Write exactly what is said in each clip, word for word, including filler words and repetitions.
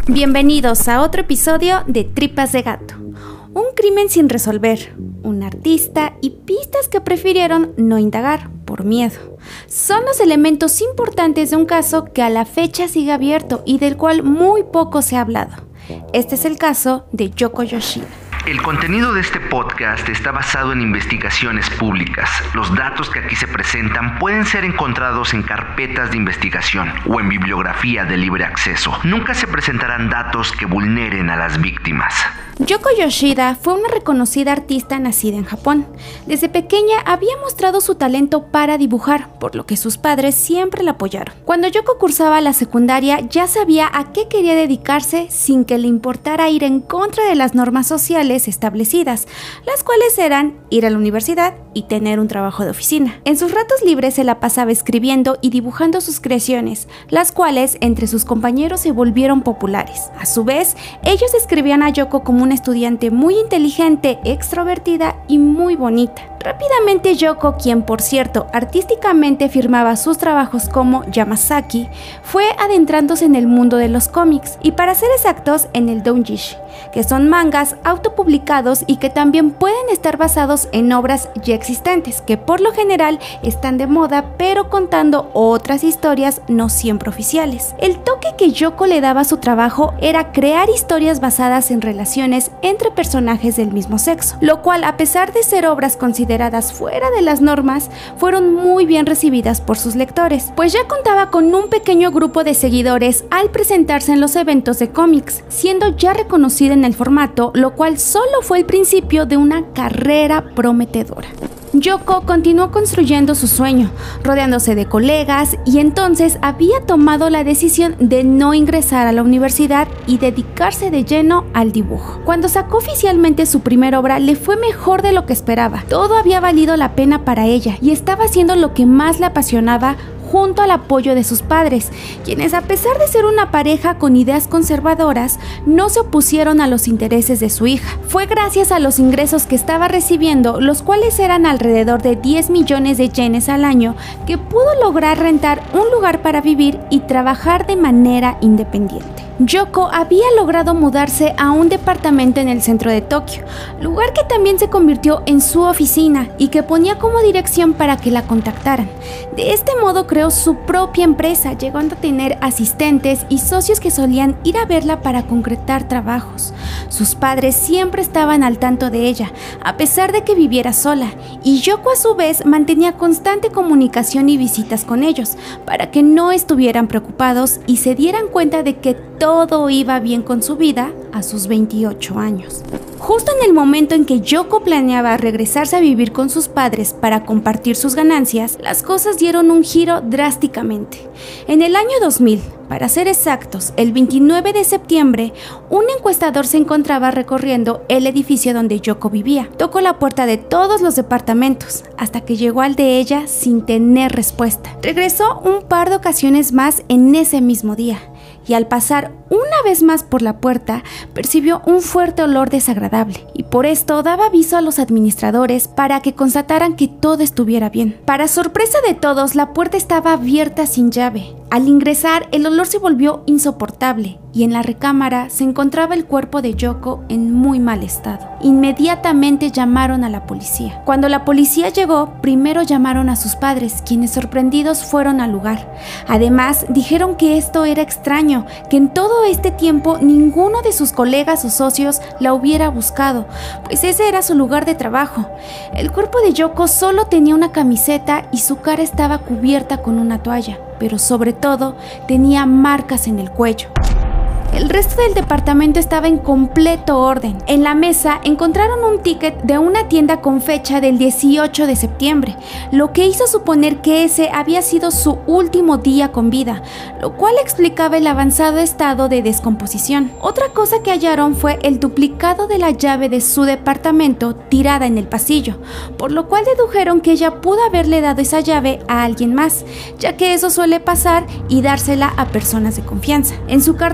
Bienvenidos a otro episodio de Tripas de Gato. Un crimen sin resolver, un artista y pistas que prefirieron no indagar por miedo. Son los elementos importantes de un caso que a la fecha sigue abierto y del cual muy poco se ha hablado. Este es el caso de Yoko Yoshida. El contenido de este podcast está basado en investigaciones públicas. Los datos que aquí se presentan pueden ser encontrados en carpetas de investigación o en bibliografía de libre acceso. Nunca se presentarán datos que vulneren a las víctimas. Yoko Yoshida fue una reconocida artista nacida en Japón. Desde pequeña había mostrado su talento para dibujar, por lo que sus padres siempre la apoyaron. Cuando Yoko cursaba la secundaria, ya sabía a qué quería dedicarse sin que le importara ir en contra de las normas sociales establecidas, las cuales eran ir a la universidad y tener un trabajo de oficina. En sus ratos libres se la pasaba escribiendo y dibujando sus creaciones, las cuales entre sus compañeros se volvieron populares. A su vez, ellos describían a Yoko como una estudiante muy inteligente, extrovertida y muy bonita. Rápidamente Yoko, quien por cierto artísticamente firmaba sus trabajos como Yamasaki, fue adentrándose en el mundo de los cómics y, para ser exactos, en el doujinshi, que son mangas autopublicados y que también pueden estar basados en obras ya existentes, que por lo general están de moda pero contando otras historias no siempre oficiales. El toque que Yoko le daba a su trabajo era crear historias basadas en relaciones entre personajes del mismo sexo, lo cual, a pesar de ser obras consideradas fuera de las normas, fueron muy bien recibidas por sus lectores, pues ya contaba con un pequeño grupo de seguidores al presentarse en los eventos de cómics, siendo ya reconocida en el formato, lo cual solo fue el principio de una carrera prometedora. Yoko continuó construyendo su sueño, rodeándose de colegas, y entonces había tomado la decisión de no ingresar a la universidad y dedicarse de lleno al dibujo. Cuando sacó oficialmente su primera obra, le fue mejor de lo que esperaba. Todo había valido la pena para ella y estaba haciendo lo que más le apasionaba, junto al apoyo de sus padres, quienes, a pesar de ser una pareja con ideas conservadoras, no se opusieron a los intereses de su hija. Fue gracias a los ingresos que estaba recibiendo, los cuales eran alrededor de diez millones de yenes al año, que pudo lograr rentar un lugar para vivir y trabajar de manera independiente. Yoko había logrado mudarse a un departamento en el centro de Tokio, lugar que también se convirtió en su oficina y que ponía como dirección para que la contactaran. De este modo creó su propia empresa, llegando a tener asistentes y socios que solían ir a verla para concretar trabajos. Sus padres siempre estaban al tanto de ella, a pesar de que viviera sola, y Yoko a su vez mantenía constante comunicación y visitas con ellos, para que no estuvieran preocupados y se dieran cuenta de que todo iba bien con su vida a sus veintiocho años. Justo en el momento en que Yoko planeaba regresarse a vivir con sus padres para compartir sus ganancias, las cosas dieron un giro drásticamente. En el año dos mil, para ser exactos, el veintinueve de septiembre, un encuestador se encontraba recorriendo el edificio donde Yoko vivía. Tocó la puerta de todos los departamentos, hasta que llegó al de ella sin tener respuesta. Regresó un par de ocasiones más en ese mismo día, y al pasar una vez más por la puerta, percibió un fuerte olor desagradable, y por esto daba aviso a los administradores para que constataran que todo estuviera bien. Para sorpresa de todos, la puerta estaba abierta sin llave. Al ingresar, el olor se volvió insoportable y en la recámara se encontraba el cuerpo de Yoko en muy mal estado. Inmediatamente llamaron a la policía. Cuando la policía llegó, primero llamaron a sus padres, quienes, sorprendidos, fueron al lugar. Además, dijeron que esto era extraño, que en todo este tiempo ninguno de sus colegas o socios la hubiera buscado, pues ese era su lugar de trabajo. El cuerpo de Yoko solo tenía una camiseta y su cara estaba cubierta con una toalla, pero sobre todo tenía marcas en el cuello. El resto del departamento estaba en completo orden. En la mesa encontraron un ticket de una tienda con fecha del dieciocho de septiembre, lo que hizo suponer que ese había sido su último día con vida, lo cual explicaba el avanzado estado de descomposición. Otra cosa que hallaron fue el duplicado de la llave de su departamento tirada en el pasillo, por lo cual dedujeron que ella pudo haberle dado esa llave a alguien más, ya que eso suele pasar y dársela a personas de confianza. En su cartera encontraron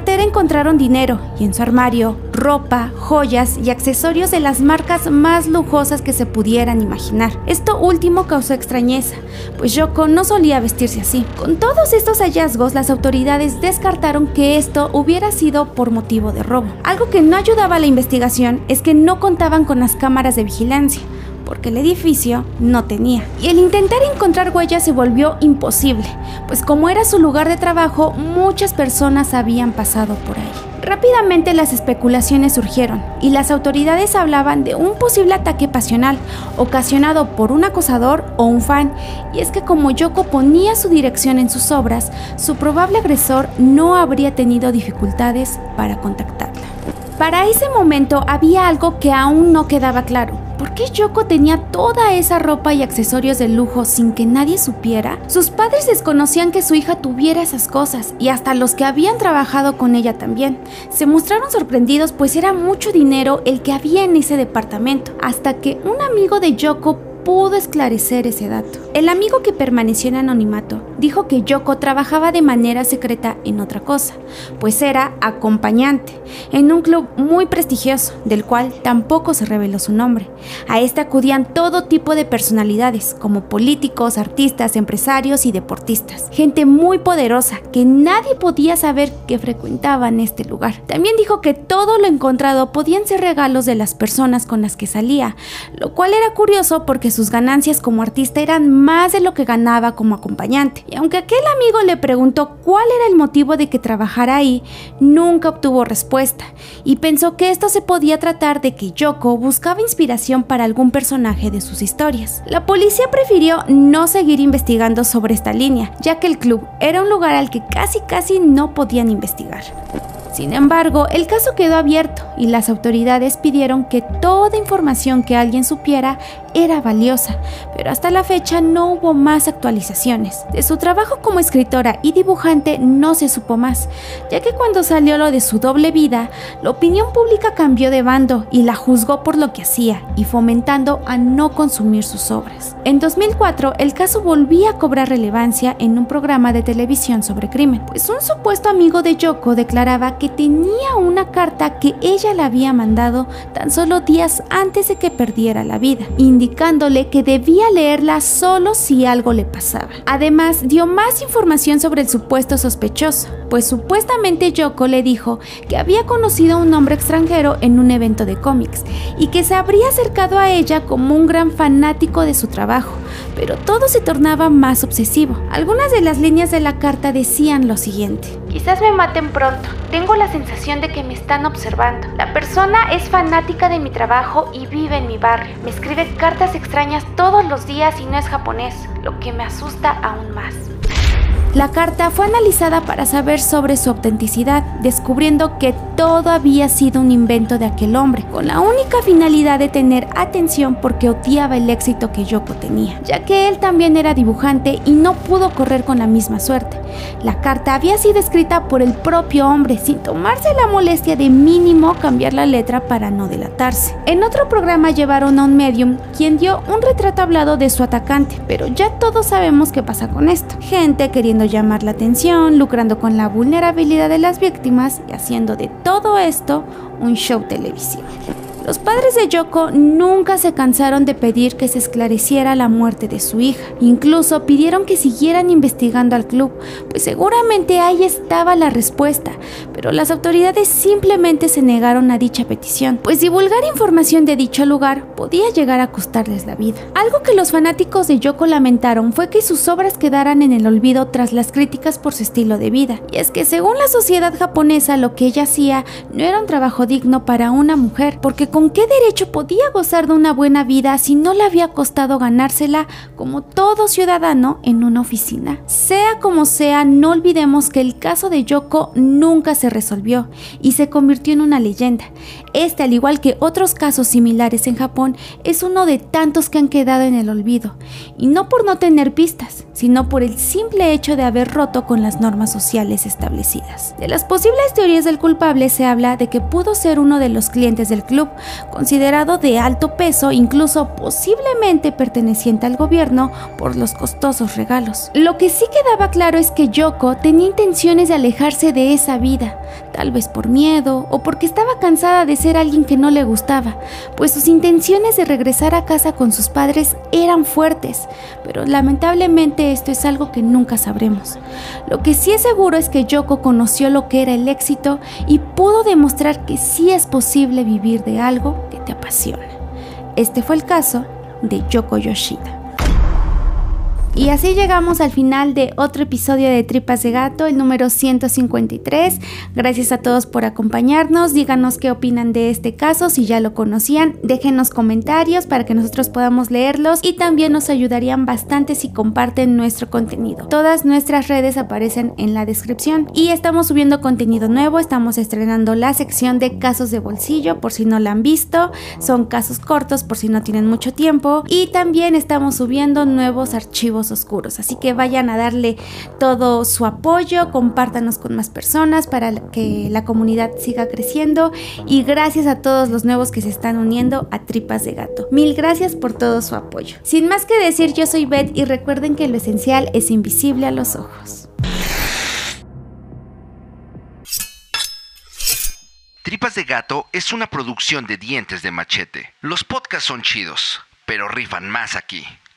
encontraron dinero y en su armario, ropa, joyas y accesorios de las marcas más lujosas que se pudieran imaginar. Esto último causó extrañeza, pues Yoko no solía vestirse así. Con todos estos hallazgos, las autoridades descartaron que esto hubiera sido por motivo de robo. Algo que no ayudaba a la investigación es que no contaban con las cámaras de vigilancia, porque el edificio no tenía. Y el intentar encontrar huellas se volvió imposible, pues como era su lugar de trabajo, muchas personas habían pasado por ahí. Rápidamente las especulaciones surgieron y las autoridades hablaban de un posible ataque pasional ocasionado por un acosador o un fan, y es que como Yoko ponía su dirección en sus obras, su probable agresor no habría tenido dificultades para contactarla. Para ese momento había algo que aún no quedaba claro. ¿Por qué Yoko tenía toda esa ropa y accesorios de lujo sin que nadie supiera? Sus padres desconocían que su hija tuviera esas cosas, y hasta los que habían trabajado con ella también. Se mostraron sorprendidos, pues era mucho dinero el que había en ese departamento, hasta que un amigo de Yoko pudo esclarecer ese dato. El amigo, que permaneció en anonimato, dijo que Yoko trabajaba de manera secreta en otra cosa, pues era acompañante en un club muy prestigioso, del cual tampoco se reveló su nombre. A este acudían todo tipo de personalidades, como políticos, artistas, empresarios y deportistas. Gente muy poderosa que nadie podía saber que frecuentaban este lugar. También dijo que todo lo encontrado podían ser regalos de las personas con las que salía, lo cual era curioso porque sus ganancias como artista eran más de lo que ganaba como acompañante. Y aunque aquel amigo le preguntó cuál era el motivo de que trabajara ahí, nunca obtuvo respuesta y pensó que esto se podía tratar de que Yoko buscaba inspiración para algún personaje de sus historias. La policía prefirió no seguir investigando sobre esta línea, ya que el club era un lugar al que casi casi no podían investigar. Sin embargo, el caso quedó abierto y las autoridades pidieron que toda información que alguien supiera era valiosa, pero hasta la fecha no hubo más actualizaciones. De su trabajo como escritora y dibujante no se supo más, ya que cuando salió lo de su doble vida, la opinión pública cambió de bando y la juzgó por lo que hacía y fomentando a no consumir sus obras. En dos mil cuatro, el caso volvía a cobrar relevancia en un programa de televisión sobre crimen, pues un supuesto amigo de Yoko declaraba que tenía una carta que ella le había mandado tan solo días antes de que perdiera la vida, indicándole que debía leerla solo si algo le pasaba. Además, dio más información sobre el supuesto sospechoso, pues supuestamente Yoko le dijo que había conocido a un hombre extranjero en un evento de cómics y que se habría acercado a ella como un gran fanático de su trabajo, pero todo se tornaba más obsesivo. Algunas de las líneas de la carta decían lo siguiente: quizás me maten pronto, tengo la sensación de que me están observando. La persona es fanática de mi trabajo y vive en mi barrio. Me escribe cartas extrañas todos los días y no es japonés, lo que me asusta aún más. La carta fue analizada para saber sobre su autenticidad, descubriendo que todo había sido un invento de aquel hombre, con la única finalidad de tener atención porque odiaba el éxito que Yoko tenía, ya que él también era dibujante y no pudo correr con la misma suerte. La carta había sido escrita por el propio hombre, sin tomarse la molestia de mínimo cambiar la letra para no delatarse. En otro programa llevaron a un medium, quien dio un retrato hablado de su atacante, pero ya todos sabemos qué pasa con esto. Gente queriendo llamar la atención, lucrando con la vulnerabilidad de las víctimas y haciendo de todo esto un show televisivo. Los padres de Yoko nunca se cansaron de pedir que se esclareciera la muerte de su hija. Incluso pidieron que siguieran investigando al club, pues seguramente ahí estaba la respuesta, pero las autoridades simplemente se negaron a dicha petición, pues divulgar información de dicho lugar podía llegar a costarles la vida. Algo que los fanáticos de Yoko lamentaron fue que sus obras quedaran en el olvido tras las críticas por su estilo de vida, y es que según la sociedad japonesa lo que ella hacía no era un trabajo digno para una mujer, porque ¿con qué derecho podía gozar de una buena vida si no le había costado ganársela como todo ciudadano en una oficina? Sea como sea, no olvidemos que el caso de Yoko nunca se resolvió y se convirtió en una leyenda. Este, al igual que otros casos similares en Japón, es uno de tantos que han quedado en el olvido, y no por no tener pistas, sino por el simple hecho de haber roto con las normas sociales establecidas. De las posibles teorías del culpable se habla de que pudo ser uno de los clientes del club, considerado de alto peso, incluso posiblemente perteneciente al gobierno por los costosos regalos. Lo que sí quedaba claro es que Yoko tenía intenciones de alejarse de esa vida, tal vez por miedo o porque estaba cansada de ser alguien que no le gustaba, pues sus intenciones de regresar a casa con sus padres eran fuertes, pero lamentablemente esto es algo que nunca sabremos. Lo que sí es seguro es que Yoko conoció lo que era el éxito y pudo demostrar que sí es posible vivir de algo que te apasiona. Este fue el caso de Yoko Yoshida. Y así llegamos al final de otro episodio de Tripas de Gato, el número ciento cincuenta y tres. Gracias a todos por acompañarnos. Díganos qué opinan de este caso, si ya lo conocían. Déjenos comentarios para que nosotros podamos leerlos y también nos ayudarían bastante si comparten nuestro contenido. Todas nuestras redes aparecen en la descripción y estamos subiendo contenido nuevo. Estamos estrenando la sección de casos de bolsillo, por si no la han visto. Son casos cortos por si no tienen mucho tiempo, y también estamos subiendo nuevos archivos oscuros, así que vayan a darle todo su apoyo, compártanos con más personas para que la comunidad siga creciendo, y gracias a todos los nuevos que se están uniendo a Tripas de Gato. Mil gracias por todo su apoyo. Sin más que decir, yo soy Beth y recuerden que lo esencial es invisible a los ojos. Tripas de Gato es una producción de Dientes de Machete. Los podcasts son chidos, pero rifan más aquí.